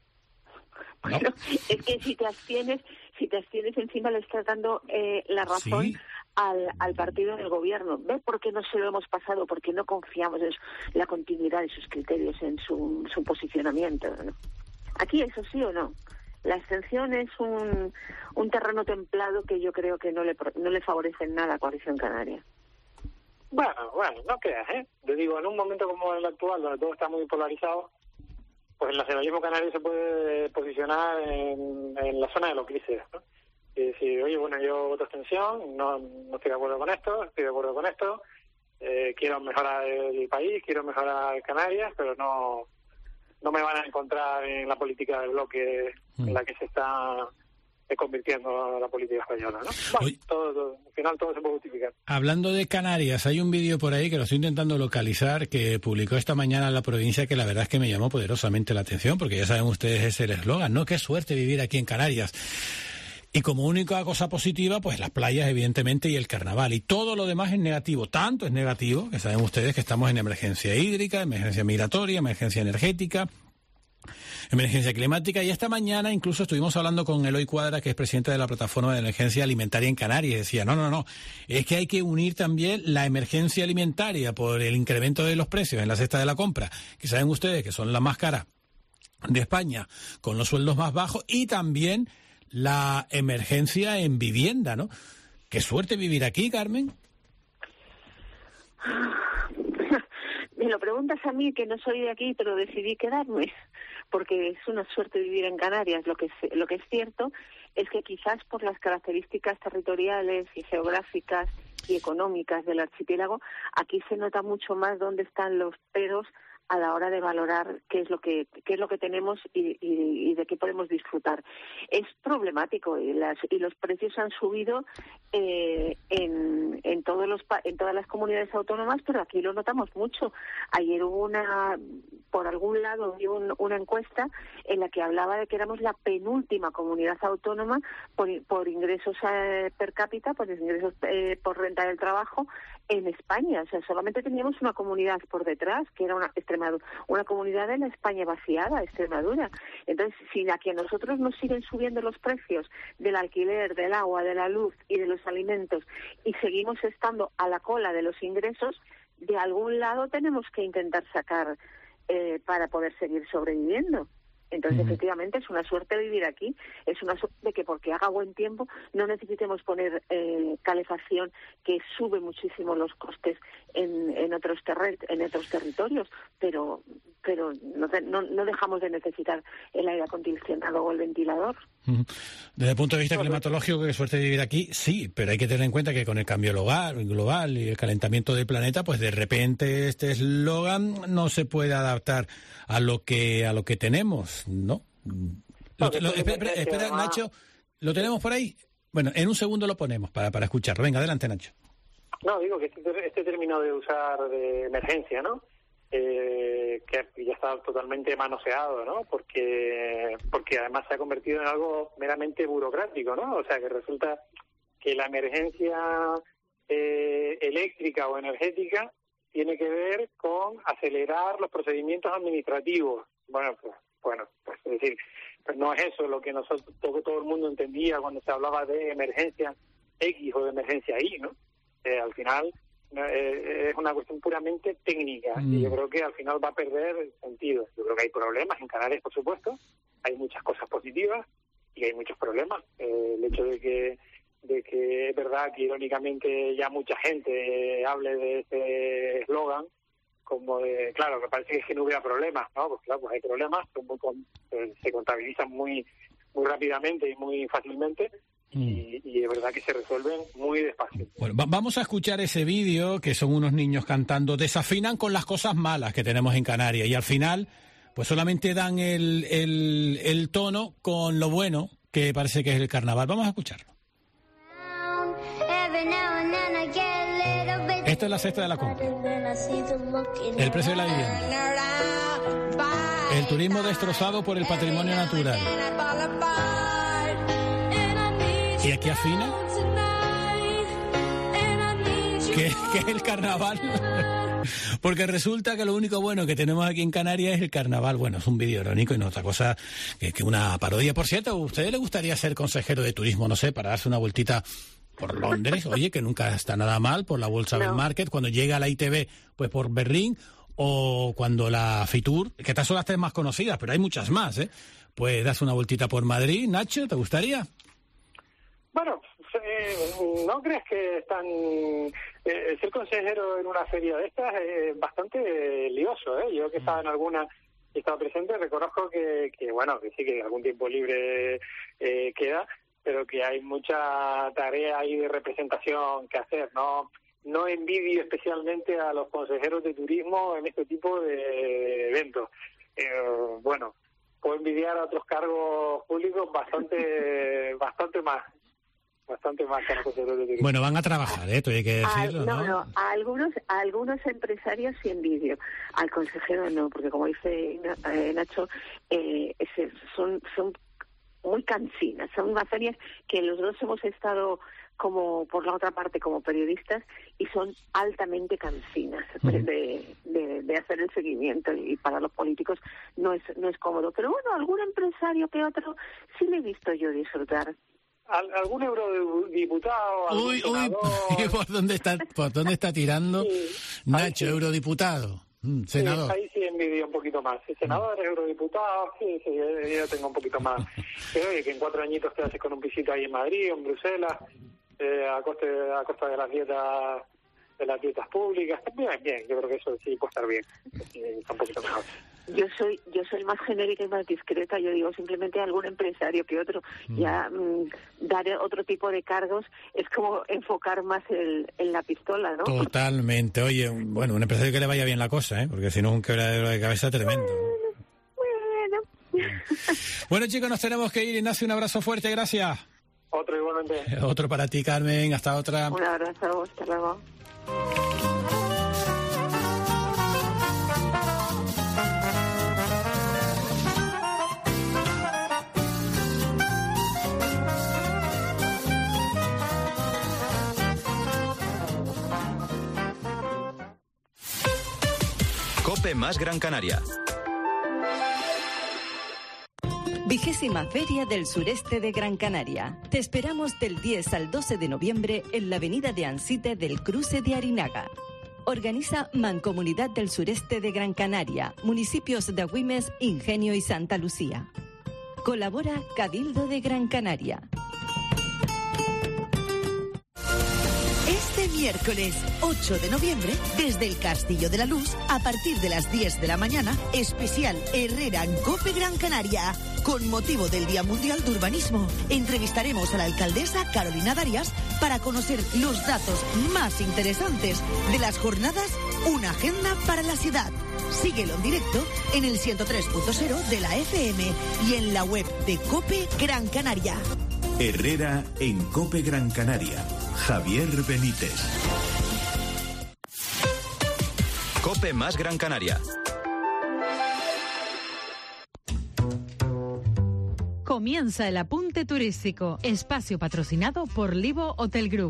¿No? Bueno, es que si te abstienes, si te abstienes encima le estás dando eh, la razón ¿Sí? al, al partido del gobierno. ¿Ve por qué no se lo hemos pasado? Porque no confiamos en la continuidad de sus criterios, en su, su posicionamiento, ¿no? Aquí eso sí o no. La abstención es un, un terreno templado que yo creo que no le no le favorece en nada a Coalición Canaria. Bueno, bueno, no creas, ¿eh? Te digo, en un momento como el actual, donde todo está muy polarizado, pues el nacionalismo canario se puede posicionar en, en la zona de los grises, ¿no? Y decir, oye, bueno, yo voto abstención, no, no estoy de acuerdo con esto, estoy de acuerdo con esto, eh, quiero mejorar el país, quiero mejorar Canarias, pero no no me van a encontrar en la política del bloque mm. en la que se está convirtiendo la política española, ¿no? Bueno, todo, todo, al final todo se puede justificar. Hablando de Canarias, hay un vídeo por ahí que lo estoy intentando localizar, que publicó esta mañana la provincia, que la verdad es que me llamó poderosamente la atención, porque ya saben ustedes, es el eslogan, ¿no? Qué suerte vivir aquí en Canarias. Y como única cosa positiva, pues las playas, evidentemente, y el carnaval. Y todo lo demás es negativo. Tanto es negativo, que saben ustedes que estamos en emergencia hídrica, emergencia migratoria, emergencia energética, emergencia climática, y esta mañana incluso estuvimos hablando con Eloy Cuadra, que es presidente de la Plataforma de Emergencia Alimentaria en Canarias, y decía, no, no, no, es que hay que unir también la emergencia alimentaria por el incremento de los precios en la cesta de la compra, que saben ustedes que son la más cara de España, con los sueldos más bajos, y también la emergencia en vivienda, ¿no? Qué suerte vivir aquí, Carmen. Me lo preguntas a mí, que no soy de aquí, pero decidí quedarme, porque es una suerte vivir en Canarias. Lo que es, lo que es cierto es que quizás por las características territoriales y geográficas y económicas del archipiélago, aquí se nota mucho más dónde están los peros a la hora de valorar qué es lo que qué es lo que tenemos y, y, y de qué podemos disfrutar. Es problemático y las y los precios han subido eh, en en todos los en todas las comunidades autónomas, pero aquí lo notamos mucho. Ayer hubo una por algún lado vi un, una encuesta en la que hablaba de que éramos la penúltima comunidad autónoma por por ingresos eh, per cápita, por ingresos eh, por renta del trabajo en España. O sea, solamente teníamos una comunidad por detrás, que era una Extremadura, una comunidad de la España vaciada, Extremadura. Entonces, si a que a nosotros nos siguen subiendo los precios del alquiler, del agua, de la luz y de los alimentos, y seguimos estando a la cola de los ingresos, de algún lado tenemos que intentar sacar eh, para poder seguir sobreviviendo. Entonces, uh-huh. efectivamente, es una suerte vivir aquí, es una suerte de que porque haga buen tiempo no necesitemos poner eh, calefacción, que sube muchísimo los costes en, en otros terre- en otros territorios, pero pero no, no, no dejamos de necesitar el aire acondicionado o el ventilador. Uh-huh. Desde el punto de vista climatológico, qué suerte vivir aquí, sí, pero hay que tener en cuenta que con el cambio global, global y el calentamiento del planeta, pues de repente este eslogan no se puede adaptar a lo que a lo que tenemos, ¿no? Lo, lo, espera, espera, espera, Nacho, ¿lo tenemos por ahí? Bueno, en un segundo lo ponemos para, para escucharlo. Venga, adelante, Nacho. No, digo que este, este término de usar de emergencia, ¿no? Eh, que ya está totalmente manoseado, ¿no? Porque porque además se ha convertido en algo meramente burocrático, ¿no? O sea, que resulta que la emergencia eh, eléctrica o energética tiene que ver con acelerar los procedimientos administrativos. Bueno, pues, bueno, pues es decir, pues no es eso lo que nosotros, todo, todo el mundo entendía cuando se hablaba de emergencia X o de emergencia Y, ¿no? Eh, al final eh, es una cuestión puramente técnica mm. y yo creo que al final va a perder el sentido. Yo creo que hay problemas en Canarias, por supuesto, hay muchas cosas positivas y hay muchos problemas. Eh, el hecho de que de que es verdad que irónicamente ya mucha gente hable de ese eslogan como de, claro, me parece que es que no hubiera problemas, ¿no? Pues claro, pues hay problemas, son muy, se contabilizan muy muy rápidamente y muy fácilmente y, y es verdad que se resuelven muy despacio. Bueno, va- vamos a escuchar ese vídeo que son unos niños cantando, desafinan con las cosas malas que tenemos en Canarias y al final pues solamente dan el, el, el tono con lo bueno que parece que es el carnaval. Vamos a escucharlo. Esto es la cesta de la compra, el precio de la vivienda, el turismo destrozado por el patrimonio natural. Y aquí afina que, que es el carnaval, porque resulta que lo único bueno que tenemos aquí en Canarias es el carnaval. Bueno, es un vídeo irónico y no otra cosa que, que una parodia. Por cierto, ¿a usted le gustaría ser consejero de turismo, no sé, para darse una vueltita por Londres? Oye, que nunca está nada mal, por la Bolsa del no. Market, cuando llega la I T V, pues por Berlín, o cuando la Fitur, que estas son las tres más conocidas, pero hay muchas más, ¿eh? pues das una vueltita por Madrid. Nacho, ¿te gustaría? Bueno, eh, ¿no crees que están eh, ser consejero en una feria de estas es bastante lioso? ¿eh? Yo que estaba en alguna, he estado presente, reconozco que, que bueno, que sí que algún tiempo libre eh, queda, pero que hay mucha tarea ahí de representación que hacer, ¿no? No envidio especialmente a los consejeros de turismo en este tipo de eventos. Eh, bueno, puedo envidiar a otros cargos públicos bastante, bastante más. Bastante más que a los consejeros de turismo. Bueno, van a trabajar, ¿eh? Hay que decirlo, a, no, ¿no? no, a algunos, a algunos empresarios sí envidio, al consejero no, porque como dice eh, Nacho, eh, ese, son, son muy cansinas, son unas ferias que los dos hemos estado como por la otra parte como periodistas y son altamente cansinas uh-huh. de, de, de hacer el seguimiento, y para los políticos no es no es cómodo, pero bueno, algún empresario que otro sí le he visto yo disfrutar. ¿Al, algún eurodiputado? Algún uy, senador? uy, ¿por dónde está, por dónde está tirando sí, Nacho, sí. Eurodiputado? Mm, senador. Sí, ahí sí envidio un poquito más. Sí, senadores, mm. eurodiputados, sí, sí, yo, yo tengo un poquito más. Pero oye, que en cuatro añitos te haces con un pisito ahí en Madrid, en Bruselas, eh, a costa a costa de las dietas de las dietas públicas. Bien, bien, yo creo que eso sí puede estar bien. Sí, está un poquito mejor. Yo soy yo soy más genérica y más discreta, yo digo simplemente algún empresario que otro. Mm. Ya mmm, dar otro tipo de cargos es como enfocar más el, en la pistola, ¿no? Totalmente. Oye, bueno, un empresario que le vaya bien la cosa, ¿eh? Porque si no es un quebradero de cabeza tremendo. Bueno, bueno. Bueno, chicos, nos tenemos que ir. Ignacio, un abrazo fuerte, gracias. Otro igualmente. Otro para ti, Carmen, hasta otra. Un abrazo, hasta luego. COPE más Gran Canaria. Vigésima Feria del Sureste de Gran Canaria. Te esperamos del diez al doce de noviembre en la avenida de Ansite del Cruce de Arinaga. Organiza Mancomunidad del Sureste de Gran Canaria, municipios de Agüimes, Ingenio y Santa Lucía. Colabora Cabildo de Gran Canaria. Este miércoles ocho de noviembre, desde el Castillo de la Luz, a partir de las diez de la mañana, especial Herrera en COPE Gran Canaria. Con motivo del Día Mundial de Urbanismo, entrevistaremos a la alcaldesa Carolina Darias para conocer los datos más interesantes de las jornadas Una Agenda para la Ciudad. Síguelo en directo en el ciento tres punto cero de la F M y en la web de COPE Gran Canaria. Herrera en COPE Gran Canaria. Javier Benítez. COPE más Gran Canaria. Comienza el apunte turístico, espacio patrocinado por Livo Hotel Group.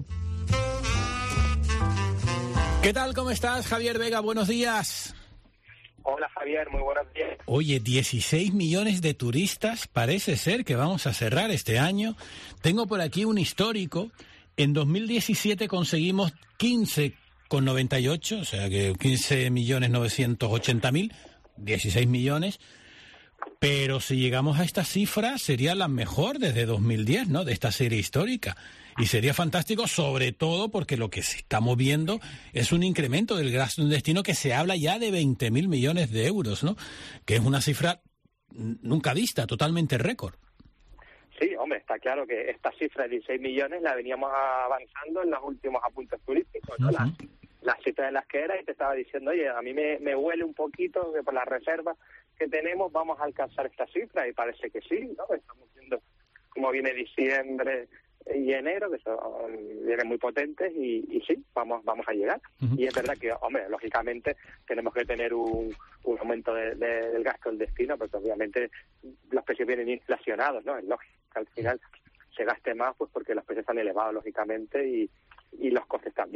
¿Qué tal? ¿Cómo estás, Javier Vega? Buenos días. Hola, Javier, muy buenos días. Oye, dieciséis millones de turistas, parece ser que vamos a cerrar este año. Tengo por aquí un histórico. En dos mil diecisiete conseguimos quince coma noventa y ocho, o sea que quince millones novecientos ochenta mil, dieciséis millones. Pero si llegamos a esta cifra, sería la mejor desde dos mil diez, ¿no? De esta serie histórica. Y sería fantástico, sobre todo porque lo que estamos viendo es un incremento del gasto en destino que se habla ya de veinte mil millones de euros, ¿no? Que es una cifra nunca vista, totalmente récord. Sí, hombre, está claro que esta cifra de dieciséis millones la veníamos avanzando en los últimos apuntes turísticos, ¿no? Uh-huh. Las, las cifras de las que era, y te estaba diciendo, oye, a mí me, me huele un poquito que por las reservas que tenemos vamos a alcanzar esta cifra, y parece que sí, ¿no? Estamos viendo cómo viene diciembre y enero, que son, vienen muy potentes, y, y sí, vamos vamos a llegar. Uh-huh. Y es verdad que, hombre, lógicamente tenemos que tener un, un aumento de, de, del gasto del destino, porque obviamente los precios vienen inflacionados, ¿no? Es lógico que al final se gaste más, pues porque los precios están elevados, lógicamente, y, y los costes también.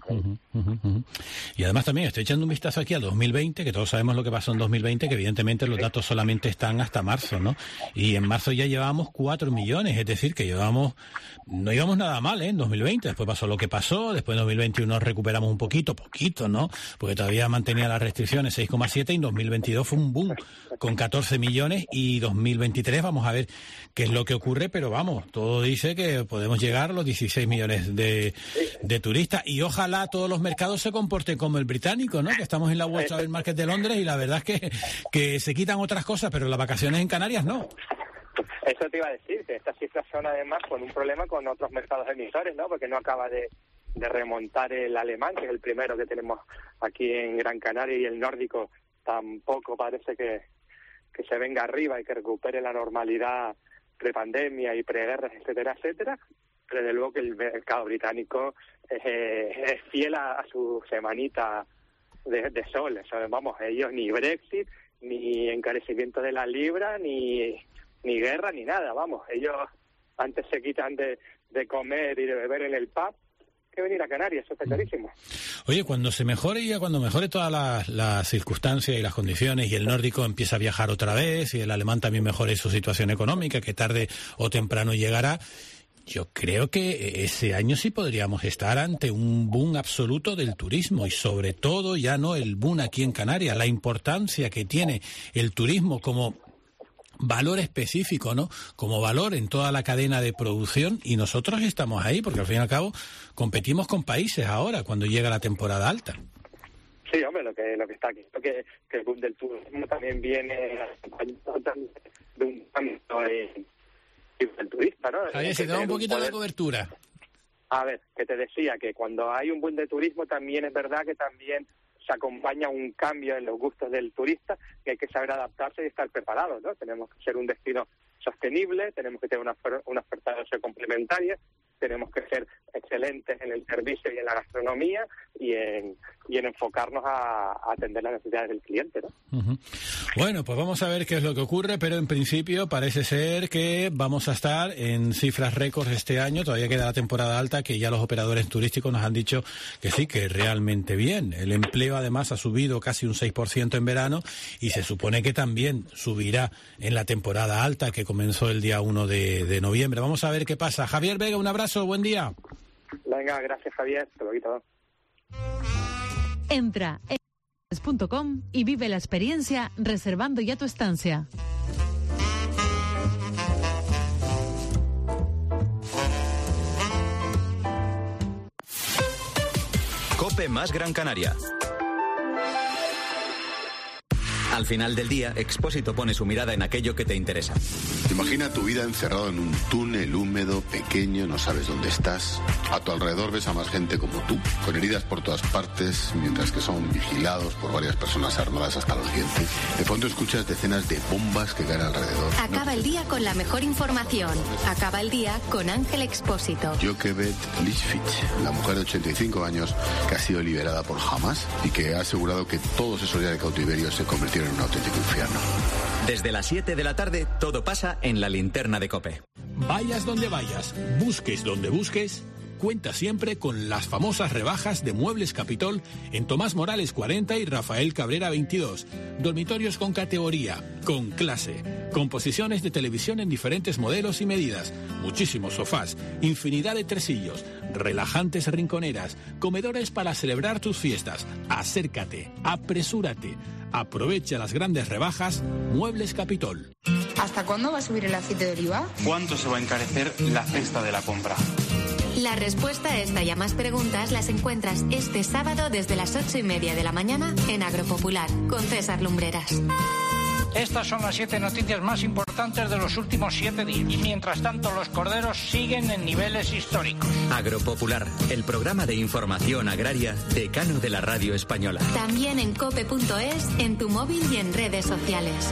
Uh-huh, uh-huh, uh-huh. Y además también estoy echando un vistazo aquí al dos mil veinte, que todos sabemos lo que pasó en dos mil veinte, que evidentemente los datos solamente están hasta marzo, ¿no? Y en marzo ya llevábamos cuatro millones, es decir, que llevamos, no íbamos nada mal, ¿eh? En dos mil veinte, después pasó lo que pasó, después en dos mil veintiuno recuperamos un poquito, poquito, ¿no? Porque todavía mantenía las restricciones seis coma siete y en dos mil veintidós fue un boom con catorce millones y dos mil veintitrés vamos a ver qué es lo que ocurre, pero vamos, todo dice que podemos llegar a los dieciséis millones de, de turistas y ojalá todos los mercados se comporten como el británico, ¿no? Que estamos en la World Travel Market de Londres y la verdad es que, que se quitan otras cosas, pero las vacaciones en Canarias no. Eso te iba a decir, que estas cifras son además con un problema con otros mercados emisores, ¿no? Porque no acaba de, de remontar el alemán, que es el primero que tenemos aquí en Gran Canaria, y el nórdico tampoco parece que, que se venga arriba y que recupere la normalidad prepandemia y preguerras, etcétera, etcétera. Pero desde luego que el mercado británico es, es fiel a, a su semanita de, de sol. O sea, vamos, ellos ni Brexit, ni encarecimiento de la libra, ni, ni guerra, ni nada. Vamos, ellos antes se quitan de, de comer y de beber en el pub que venir a Canarias, eso está clarísimo. Oye, cuando se mejore ya, cuando mejore todas las, las circunstancias y las condiciones y el nórdico empieza a viajar otra vez y el alemán también mejore su situación económica, que tarde o temprano llegará, yo creo que ese año sí podríamos estar ante un boom absoluto del turismo y sobre todo ya no el boom aquí en Canarias, la importancia que tiene el turismo como valor específico, ¿no? Como valor en toda la cadena de producción y nosotros estamos ahí porque al fin y al cabo competimos con países ahora cuando llega la temporada alta. Sí, hombre, lo que lo que está aquí, lo que, que el boom del turismo también viene de un cambio del turista, ¿no? Javier, se da un poquito un poder... la cobertura. A ver, que te decía que cuando hay un boom de turismo también es verdad que también se acompaña un cambio en los gustos del turista, que hay que saber adaptarse y estar preparados, ¿no? Tenemos que ser un destino sostenible, tenemos que tener una, una oferta de ocio complementaria, tenemos que ser excelentes en el servicio y en la gastronomía y en, y en enfocarnos a, a atender las necesidades del cliente, ¿no? Uh-huh. Bueno, pues vamos a ver qué es lo que ocurre, pero en principio parece ser que vamos a estar en cifras récords este año, todavía queda la temporada alta, que ya los operadores turísticos nos han dicho que sí, que realmente bien. El empleo además ha subido casi un seis por ciento en verano y se supone que también subirá en la temporada alta que comenzó el día uno de, de noviembre. Vamos a ver qué pasa. Javier Vega, un abrazo, buen día. Venga, gracias Javier, te lo quito. Entra en punto com y vive la experiencia reservando ya tu estancia. COPE más Gran Canaria. Al final del día, Expósito pone su mirada en aquello que te interesa. Imagina tu vida encerrado en un túnel húmedo, pequeño, no sabes dónde estás. A tu alrededor ves a más gente como tú, con heridas por todas partes, mientras que son vigilados por varias personas armadas hasta los dientes. De fondo escuchas decenas de bombas que caen alrededor. Acaba el día con la mejor información. Acaba el día con Ángel Expósito. Joquebed Lisfich, la mujer de ochenta y cinco años que ha sido liberada por Hamas y que ha asegurado que todos esos días de cautiverio se convirtieron en un auténtico infierno. Desde las siete de la tarde, todo pasa en la linterna de COPE. Vayas donde vayas, busques donde busques, cuenta siempre con las famosas rebajas de Muebles Capitol en Tomás Morales cuarenta y Rafael Cabrera veintidós. Dormitorios con categoría, con clase, composiciones de televisión en diferentes modelos y medidas, muchísimos sofás, infinidad de tresillos, relajantes rinconeras, comedores para celebrar tus fiestas. Acércate, apresúrate, aprovecha las grandes rebajas Muebles Capitol. ¿Hasta cuándo va a subir el aceite de oliva? ¿Cuánto se va a encarecer la cesta de la compra? La respuesta a esta y a más preguntas las encuentras este sábado desde las ocho y media de la mañana en Agropopular con César Lumbreras. Estas son las siete noticias más importantes de los últimos siete días. Y mientras tanto, los corderos siguen en niveles históricos. Agropopular, el programa de información agraria decano de la radio española. También en cope punto es, en tu móvil y en redes sociales.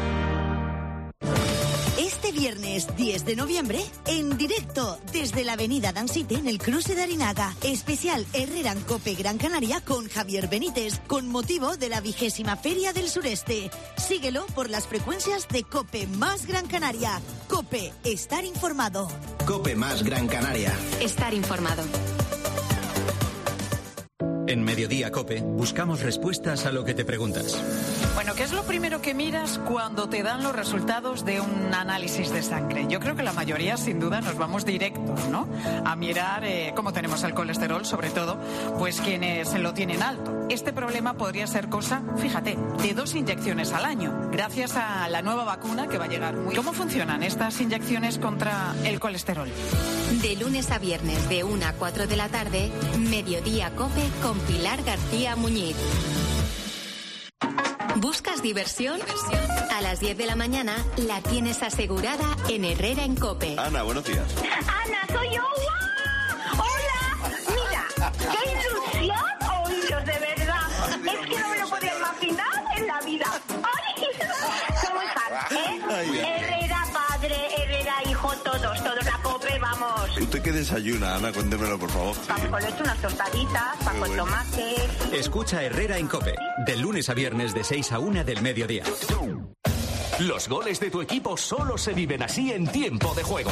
Este viernes diez de noviembre, en directo desde la avenida Dansite en el cruce de Arinaga, especial Herrera en COPE Gran Canaria con Javier Benítez, con motivo de la vigésima Feria del Sureste. Síguelo por las frecuencias de COPE más Gran Canaria. COPE, estar informado. COPE más Gran Canaria. Estar informado. En Mediodía COPE buscamos respuestas a lo que te preguntas. Bueno, ¿qué es lo primero que miras cuando te dan los resultados de un análisis de sangre? Yo creo que la mayoría, sin duda, nos vamos directos, ¿no? A mirar eh, cómo tenemos el colesterol, sobre todo, pues quienes lo tienen alto. Este problema podría ser cosa, fíjate, de dos inyecciones al año, gracias a la nueva vacuna que va a llegar muy... ¿Cómo funcionan estas inyecciones contra el colesterol? De lunes a viernes, de una a cuatro de la tarde, Mediodía COPE con Pilar García Muñiz. ¿Buscas diversión? A las diez de la mañana la tienes asegurada en Herrera en COPE. Ana, buenos días. Ana, soy yo. Hola. Mira, qué ilusión oíros, de verdad. Es que no me lo podía imaginar en la vida. ¡Ay! ¿Cómo estás? ¿Eh? Ay, ay. Herrera padre, Herrera hijo, todos, todos la COPE, vamos. ¿Usted qué desayuna, Ana? Cuéntemelo, por favor. Pan con leche, unas tostaditas, pan con tomate. Escucha Herrera en COPE, de lunes a viernes de seis a una del mediodía. Los goles de tu equipo solo se viven así en tiempo de juego.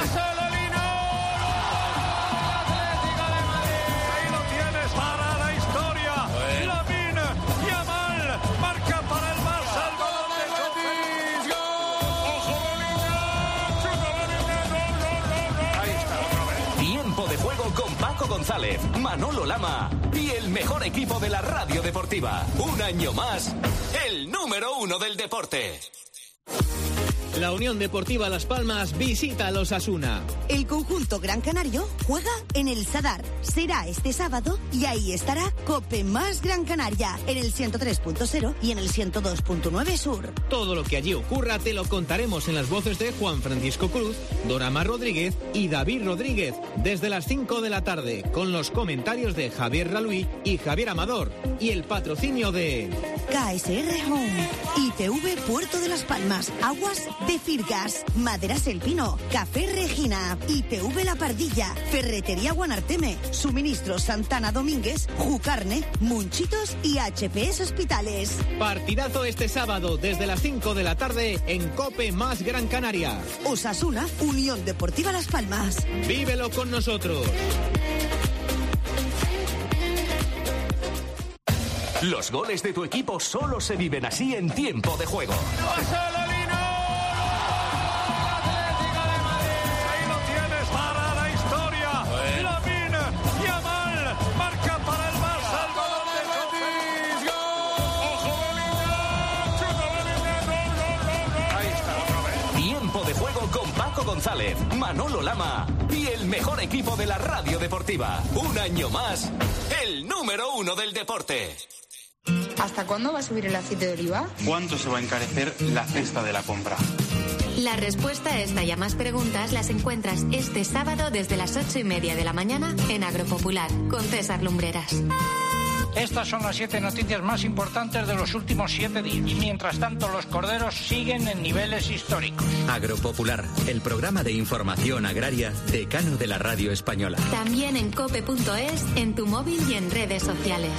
Con Paco González, Manolo Lama y el mejor equipo de la radio deportiva. Un año más, el número uno del deporte. La Unión Deportiva Las Palmas visita a los Osasuna. El conjunto gran canario juega en el Sadar. Será este sábado y ahí estará COPE más Gran Canaria en el ciento tres punto cero y en el ciento dos punto nueve Sur. Todo lo que allí ocurra te lo contaremos en las voces de Juan Francisco Cruz, Dorama Rodríguez y David Rodríguez desde las cinco de la tarde con los comentarios de Javier Raluí y Javier Amador y el patrocinio de K S R Home, I T V Puerto de Las Palmas, Aguas de Firgas, Maderas El Pino, Café Regina, I T V La Pardilla, Ferretería Guanarteme, Suministros Santana Domínguez, Jucarne, Munchitos y H P S Hospitales. Partidazo este sábado desde las cinco de la tarde en COPE más Gran Canaria. Osasuna, Unión Deportiva Las Palmas. Vívelo con nosotros. Los goles de tu equipo solo se viven así en tiempo de juego. González, Manolo Lama y el mejor equipo de la radio deportiva. Un año más, el número uno del deporte. ¿Hasta cuándo va a subir el aceite de oliva? ¿Cuánto se va a encarecer la cesta de la compra? La respuesta a esta y a más preguntas las encuentras este sábado desde las ocho y media de la mañana en Agropopular con César Lumbreras. Estas son las siete noticias más importantes de los últimos siete días. Y mientras tanto, los corderos siguen en niveles históricos. Agropopular, el programa de información agraria decano de la radio española. También en cope punto es, en tu móvil y en redes sociales.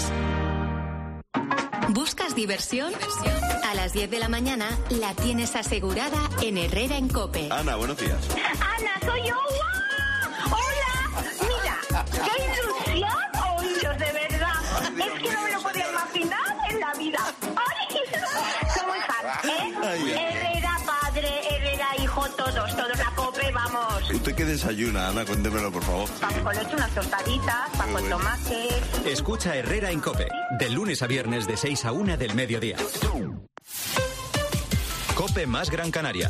¿Buscas diversión? A las diez de la mañana la tienes asegurada en Herrera en COPE. Ana, buenos días. Ana, soy yo. Hola. Mira, qué ilusión oíros, de verdad. Es que no me lo podía imaginar en la vida. ¡Ay! ¿Cómo estás? ¿Eh? Ay, Herrera padre, Herrera hijo, todos, todos la COPE, vamos. ¿Usted qué desayuna, Ana? Cuéntemelo, por favor. Pan con leche, unas tostaditas, pan con tomate. Escucha Herrera en COPE, de lunes a viernes de seis a una del mediodía. COPE más Gran Canaria.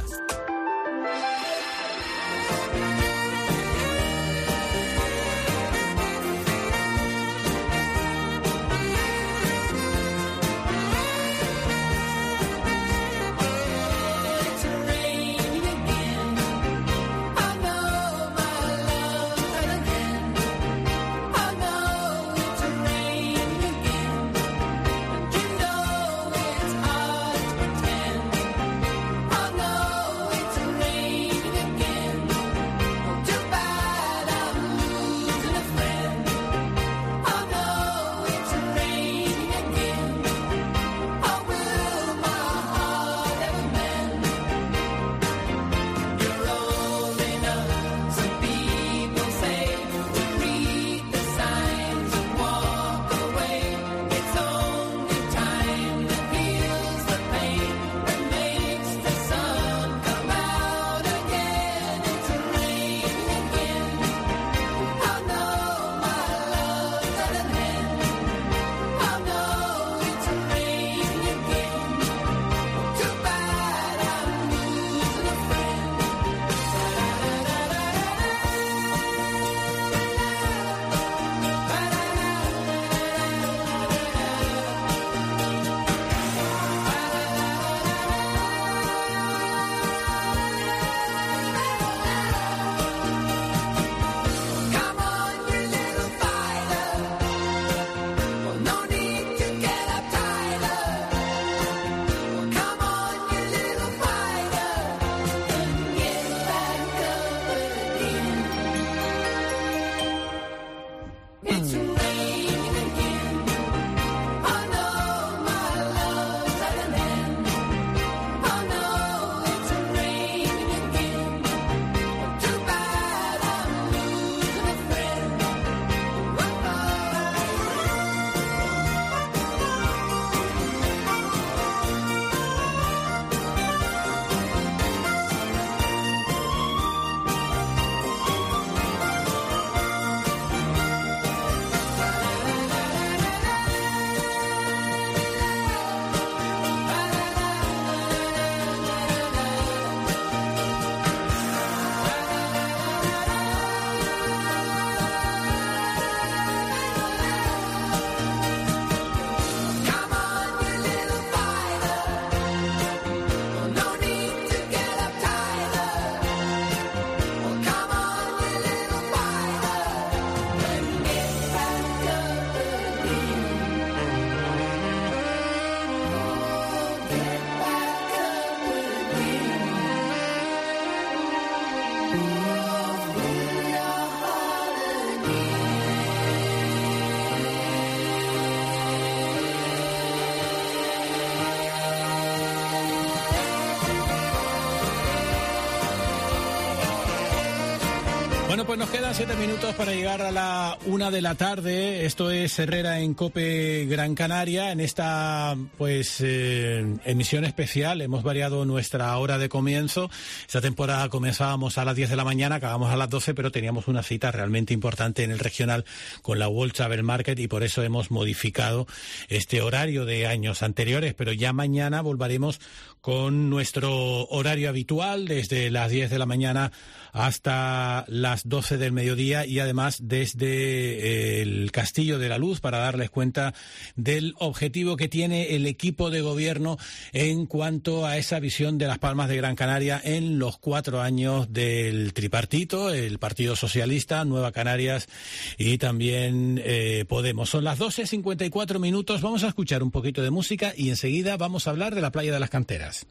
Bueno, pues nos quedan siete minutos para llegar a la una de la tarde. Esto es Herrera en COPE Gran Canaria. En esta pues eh, emisión especial hemos variado nuestra hora de comienzo. Esta temporada comenzábamos a las diez de la mañana, acabamos a las doce, pero teníamos una cita realmente importante en el regional con la World Travel Market y por eso hemos modificado este horario de años anteriores. Pero ya mañana volveremos con nuestro horario habitual desde las diez de la mañana hasta las doce del mediodía y además desde el Castillo de la Luz para darles cuenta del objetivo que tiene el equipo de gobierno en cuanto a esa visión de Las Palmas de Gran Canaria en los cuatro años del tripartito, el Partido Socialista, Nueva Canarias y también eh, Podemos. Son las doce cincuenta y cuatro minutos, vamos a escuchar un poquito de música y enseguida vamos a hablar de la Playa de las Canteras.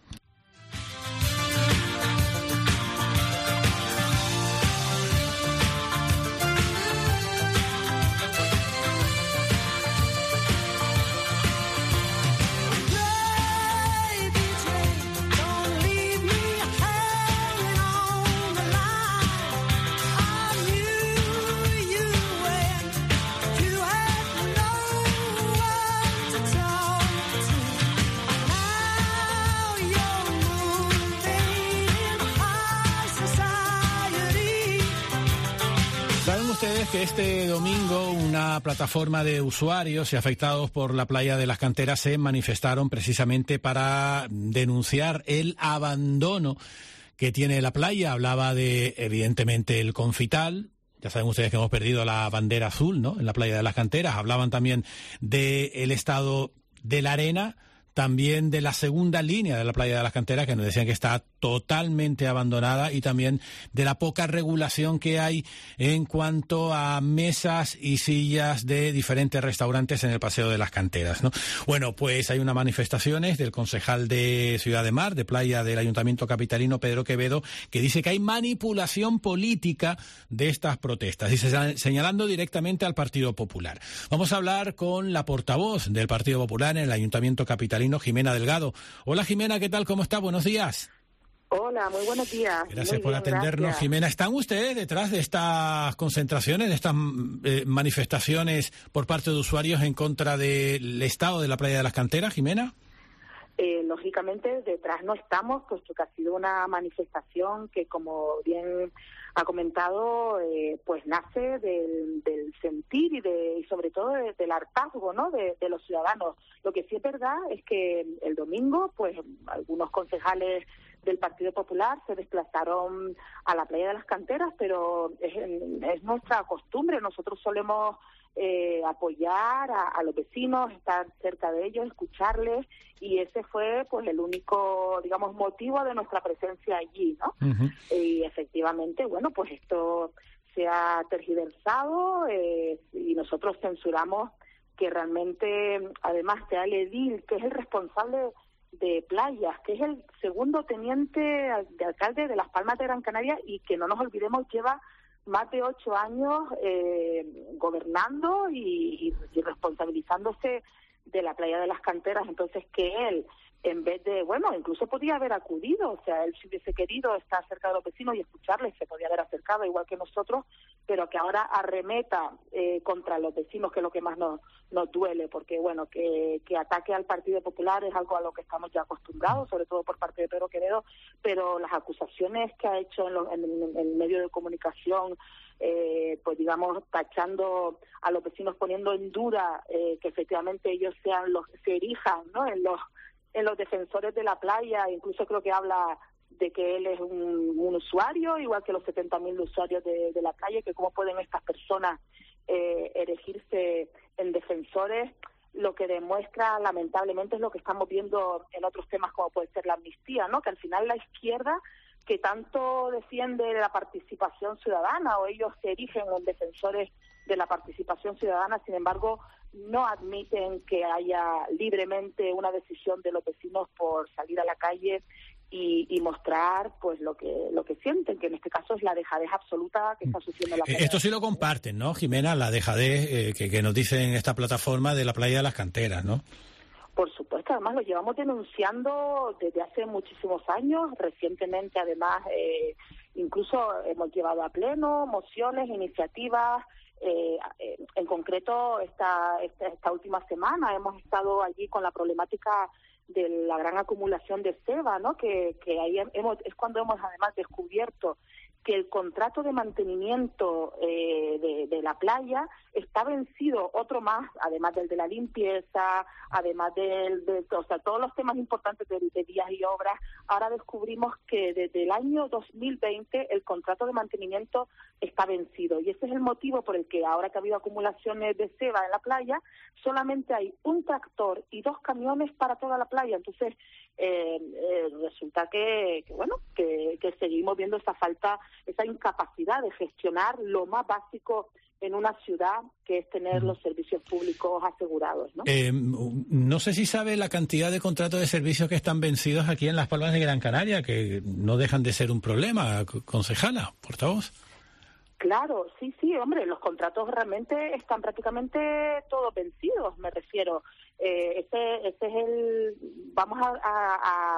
Ustedes que este domingo una plataforma de usuarios y afectados por la Playa de las Canteras se manifestaron precisamente para denunciar el abandono que tiene la playa. Hablaba de, evidentemente, el Confital. Ya saben ustedes que hemos perdido la bandera azul, ¿no?, en la Playa de las Canteras. Hablaban también del estado de la arena, también de la segunda línea de la Playa de las Canteras, que nos decían que está totalmente abandonada, y también de la poca regulación que hay en cuanto a mesas y sillas de diferentes restaurantes en el Paseo de las Canteras, ¿no? Bueno, pues hay unas manifestaciones del concejal de Ciudad de Mar, de Playa del Ayuntamiento Capitalino, Pedro Quevedo, que dice que hay manipulación política de estas protestas, y se, señalando directamente al Partido Popular. Vamos a hablar con la portavoz del Partido Popular en el Ayuntamiento Capitalino, Jimena Delgado. Hola Jimena, ¿qué tal? ¿Cómo está? Buenos días. Hola, muy buenos días. Gracias muy por bien, atendernos, gracias. Jimena. ¿Están ustedes detrás de estas concentraciones, de estas eh, manifestaciones por parte de usuarios en contra del estado de la Playa de las Canteras, Jimena? Eh, lógicamente detrás no estamos, puesto que ha sido una manifestación que, como bien ha comentado, eh, pues nace del, del sentir y, de, y sobre todo de, del hartazgo, ¿no?, de, de los ciudadanos. Lo que sí es verdad es que el domingo, pues algunos concejales del Partido Popular se desplazaron a la Playa de las Canteras, pero es, es nuestra costumbre. Nosotros solemos eh, apoyar a, a los vecinos, estar cerca de ellos, escucharles, y ese fue pues el único, digamos, motivo de nuestra presencia allí, ¿no? Uh-huh. Y efectivamente, bueno, pues esto se ha tergiversado eh, y nosotros censuramos que realmente, además, sea el edil, que es el responsable de playas, que es el segundo teniente de alcalde de Las Palmas de Gran Canaria, y que no nos olvidemos lleva más de ocho años eh, gobernando y, y responsabilizándose de la Playa de las Canteras. Entonces, que él, en vez de, bueno, incluso podía haber acudido, o sea, él si hubiese querido estar cerca de los vecinos y escucharles, se podía haber acercado igual que nosotros, pero que ahora arremeta eh, contra los vecinos, que es lo que más nos, nos duele, porque, bueno, que, que ataque al Partido Popular es algo a lo que estamos ya acostumbrados, sobre todo por parte de Pedro Quevedo, pero las acusaciones que ha hecho en, lo, en, en el medio de comunicación, eh, pues digamos, tachando a los vecinos, poniendo en duda eh, que efectivamente ellos sean los, se erijan, ¿no?, en los en los defensores de la playa. Incluso creo que habla de que él es un, un usuario, igual que los setenta mil usuarios de, de la playa, que cómo pueden estas personas eh, erigirse en defensores. Lo que demuestra, lamentablemente, es lo que estamos viendo en otros temas, como puede ser la amnistía, ¿no?, que al final la izquierda, que tanto defiende la participación ciudadana, o ellos se erigen en defensores de la participación ciudadana, sin embargo, no admiten que haya libremente una decisión de los vecinos por salir a la calle y, y mostrar pues lo que lo que sienten, que en este caso es la dejadez absoluta que está sufriendo la playa. Esto sí lo comparten, ¿no, Jimena? La dejadez eh, que, que nos dicen en esta plataforma de la Playa de las Canteras, ¿no? Por supuesto, además lo llevamos denunciando desde hace muchísimos años. Recientemente, además, eh, incluso hemos llevado a pleno mociones, iniciativas. Eh, en concreto, esta, esta, esta última semana hemos estado allí con la problemática de la gran acumulación de seba, ¿no? Que, que ahí hemos, es cuando hemos además descubierto que el contrato de mantenimiento eh, de, de la playa está vencido, otro más, además del de la limpieza, además del, de, o sea, todos los temas importantes de, de vías y obras. Ahora descubrimos que desde el año dos mil veinte el contrato de mantenimiento está vencido, y ese es el motivo por el que ahora que ha habido acumulaciones de seba en la playa, solamente hay un tractor y dos camiones para toda la playa. Entonces, eh, eh, resulta que, que bueno, que, que seguimos viendo esa falta, esa incapacidad de gestionar lo más básico en una ciudad, que es tener los servicios públicos asegurados, ¿no? Eh, no sé si sabe la cantidad de contratos de servicios que están vencidos aquí en Las Palmas de Gran Canaria, que no dejan de ser un problema, concejala, portavoz. Claro, sí, sí, hombre, los contratos realmente están prácticamente todos vencidos, me refiero. Eh, ese, ese es el, vamos a, a,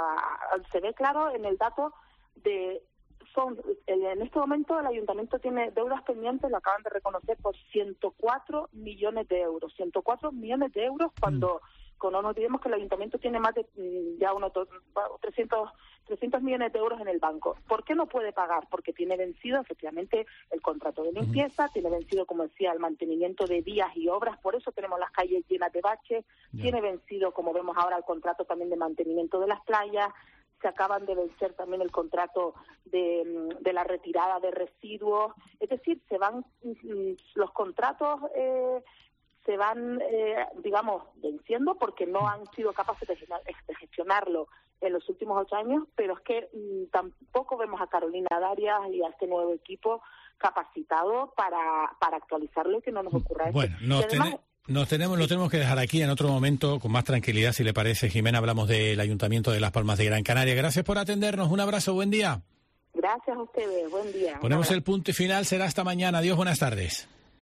a, se ve claro en el dato de, son, en este momento el ayuntamiento tiene deudas pendientes, lo acaban de reconocer, por ciento cuatro millones de euros, ciento cuatro millones de euros cuando, mm. cuando no nos olvidemos que el ayuntamiento tiene más de ya unos trescientos millones de euros en el banco. ¿Por qué no puede pagar? Porque tiene vencido efectivamente el contrato de limpieza, uh-huh. tiene vencido, como decía, el mantenimiento de vías y obras, por eso tenemos las calles llenas de baches, yeah. tiene vencido, como vemos ahora, el contrato también de mantenimiento de las playas, se acaban de vencer también el contrato de, de la retirada de residuos, es decir, se van los contratos eh, se van, eh, digamos, venciendo porque no han sido capaces de, de gestionarlo en los últimos ocho años, pero es que mmm, tampoco vemos a Carolina Darias y a este nuevo equipo capacitado para, para actualizarlo y que no nos ocurra eso. Bueno, nos, además, ten, nos tenemos, lo tenemos que dejar aquí en otro momento con más tranquilidad, si le parece, Jimena. Hablamos del Ayuntamiento de Las Palmas de Gran Canaria. Gracias por atendernos. Un abrazo, buen día. Gracias a ustedes, buen día. Ponemos el punto y final, será hasta mañana. Adiós, buenas tardes.